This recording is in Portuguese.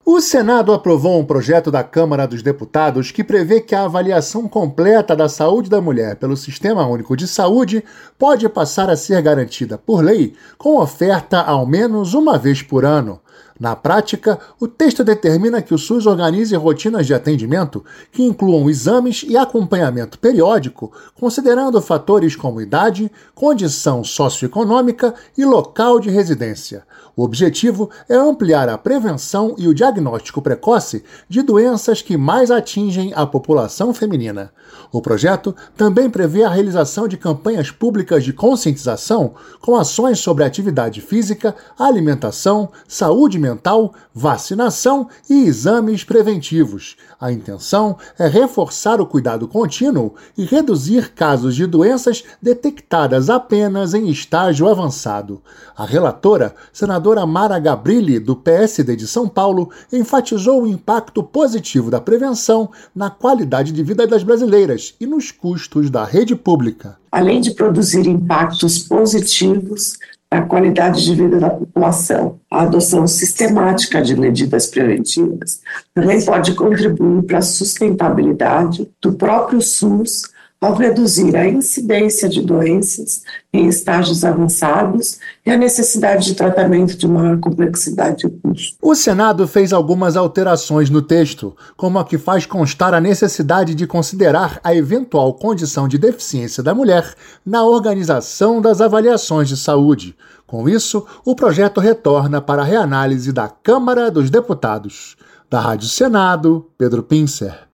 O Senado aprovou um projeto da Câmara dos Deputados que prevê que a avaliação completa da saúde da mulher pelo Sistema Único de Saúde pode passar a ser garantida por lei com oferta ao menos uma vez por ano. Na prática, o texto determina que o SUS organize rotinas de atendimento que incluam exames e acompanhamento periódico, considerando fatores como idade, condição socioeconômica e local de residência. O objetivo é ampliar a prevenção e o diagnóstico precoce de doenças que mais atingem a população feminina. O projeto também prevê a realização de campanhas públicas de conscientização com ações sobre atividade física, alimentação, saúde mental, vacinação e exames preventivos. A intenção é reforçar o cuidado contínuo e reduzir casos de doenças detectadas apenas em estágio avançado. A relatora, senadora Mara Gabrilli, do PSD de São Paulo, enfatizou o impacto positivo da prevenção na qualidade de vida das brasileiras e nos custos da rede pública. Além de produzir impactos positivos na qualidade de vida da população, a adoção sistemática de medidas preventivas também pode contribuir para a sustentabilidade do próprio SUS ao reduzir a incidência de doenças em estágios avançados e a necessidade de tratamento de maior complexidade e custo. O Senado fez algumas alterações no texto, como a que faz constar a necessidade de considerar a eventual condição de deficiência da mulher na organização das avaliações de saúde. Com isso, o projeto retorna para a reanálise da Câmara dos Deputados. Da Rádio Senado, Pedro Pincer.